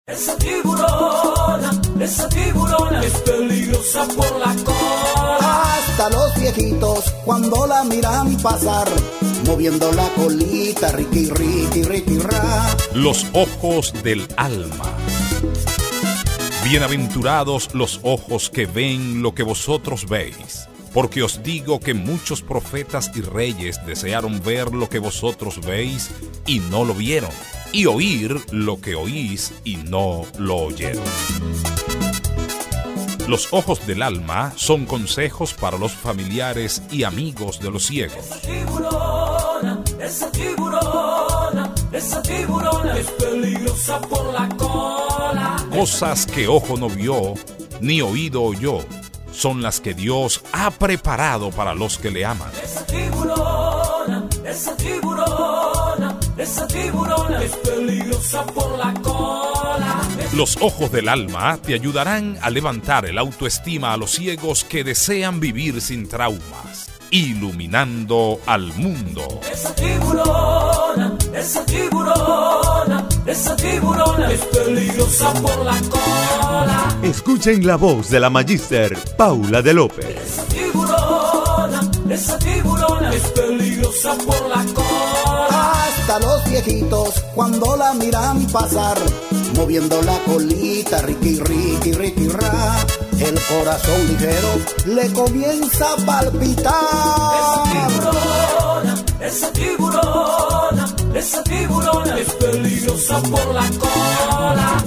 Esa tiburona es peligrosa por la cola. Hasta los viejitos cuando la miran pasar, moviendo la colita, riqui, riqui, riqui, ra. Los ojos del alma. Bienaventurados los ojos que ven lo que vosotros veis, porque os digo que muchos profetas y reyes desearon ver lo que vosotros veis y no lo vieron, y oír lo que oís y no lo oyeron. Los ojos del alma son consejos para los familiares y amigos de los ciegos. Esa tiburona es peligrosa por la cola. Cosas que ojo no vio, ni oído oyó, son las que Dios ha preparado para los que le aman. Esa tiburona es peligrosa por la cola. Los ojos del alma te ayudarán a levantar el autoestima a los ciegos que desean vivir sin traumas, iluminando al mundo. Esa tiburona es peligrosa por la cola. Escuchen la voz de la Magíster Paula de López. Esa tiburona es peligrosa por la cola. Hasta los viejitos cuando la miran pasar, moviendo la colita, riqui, riqui, riqui, ra. El corazón ligero le comienza a palpitar. Esa tiburona es peligrosa por la cola.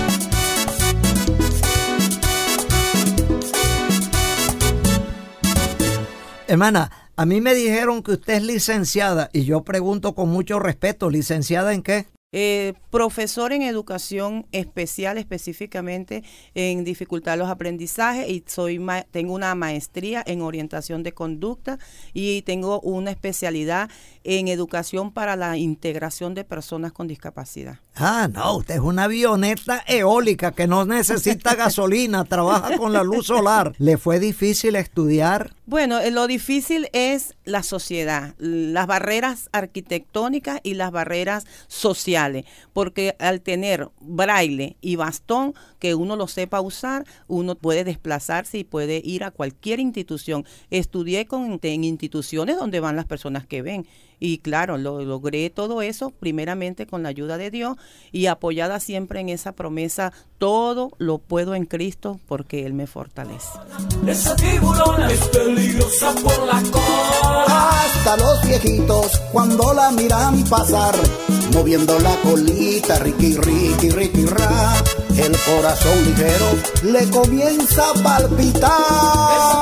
Hermana, a mí me dijeron que usted es licenciada y yo pregunto con mucho respeto, ¿licenciada en qué? Profesor en educación especial, específicamente en dificultad de los aprendizajes, y tengo una maestría en orientación de conducta y tengo una especialidad en educación para la integración de personas con discapacidad. Ah, no, usted es una avioneta eólica que no necesita gasolina, trabaja con la luz solar. ¿Le fue difícil estudiar? Bueno, lo difícil es la sociedad, las barreras arquitectónicas y las barreras sociales, porque al tener braille y bastón, que uno lo sepa usar, uno puede desplazarse y puede ir a cualquier institución. Estudié en instituciones donde van las personas que ven. Y claro, logré todo eso primeramente con la ayuda de Dios y apoyada siempre en esa promesa: todo lo puedo en Cristo porque Él me fortalece. Esa tiburona es peligrosa por la cola. Hasta los viejitos cuando la miran pasar, moviendo la colita, riqui, riqui, riqui, ra. El corazón ligero le comienza a palpitar.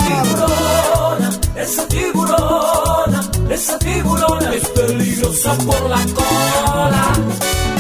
Esa tiburona es peligrosa por la cola.